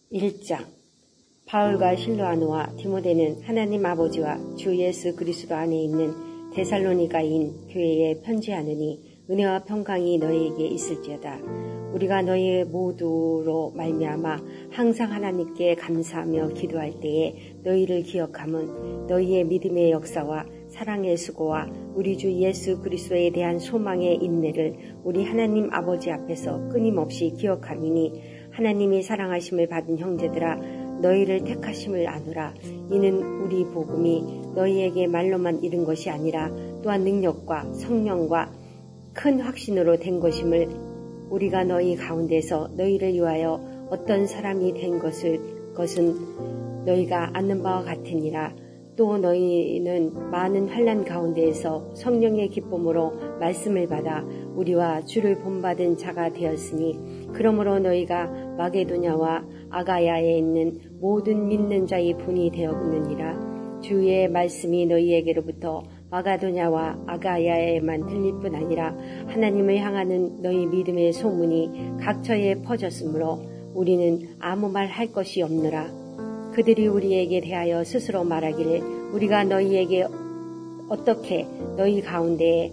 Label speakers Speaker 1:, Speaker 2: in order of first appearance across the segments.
Speaker 1: 1장. 바울과 실로아노와 디모데는 하나님 아버지와 주 예수 그리스도 안에 있는 데살로니가인 교회에 편지하느니 은혜와 평강이 너희에게 있을지어다. 우리가 너희 모두로 말미암아 항상 하나님께 감사하며 기도할 때에 너희를 기억함은 너희의 믿음의 역사와 사랑의 수고와 우리 주 예수 그리스도에 대한 소망의 인내를 우리 하나님 아버지 앞에서 끊임없이 기억함이니 하나님이 사랑하심을 받은 형제들아 너희를 택하심을 아노라. 이는 우리 복음이 너희에게 말로만 이른 것이 아니라 또한 능력과 성령과 큰 확신으로 된 것임을 우리가 너희 가운데서 너희를 위하여 어떤 사람이 된 것은 너희가 아는 바와 같으니라. 또 너희는 많은 환난 가운데에서 성령의 기쁨으로 말씀을 받아 우리와 주를 본받은 자가 되었으니 그러므로 너희가 마게도냐와 아가야에 있는 모든 믿는 자의 분이 되었느니라. 주의 말씀이 너희에게로부터 마게도냐와 아가야에만 들릴 뿐 아니라 하나님을 향하는 너희 믿음의 소문이 각처에 퍼졌으므로 우리는 아무 말 할 것이 없느라. 그들이 우리에게 대하여 스스로 말하기를 우리가 너희에게 어떻게 너희 가운데에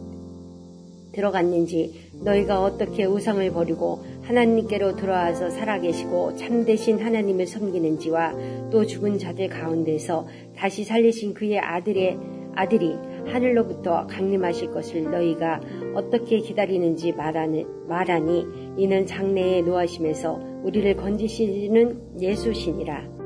Speaker 1: 들어갔는지 너희가 어떻게 우상을 버리고 하나님께로 돌아와서 살아계시고 참되신 하나님을 섬기는지와 또 죽은 자들 가운데서 다시 살리신 그의 아들이 하늘로부터 강림하실 것을 너희가 어떻게 기다리는지 말하니 이는 장래에 노하심에서 우리를 건지시는 예수시니라.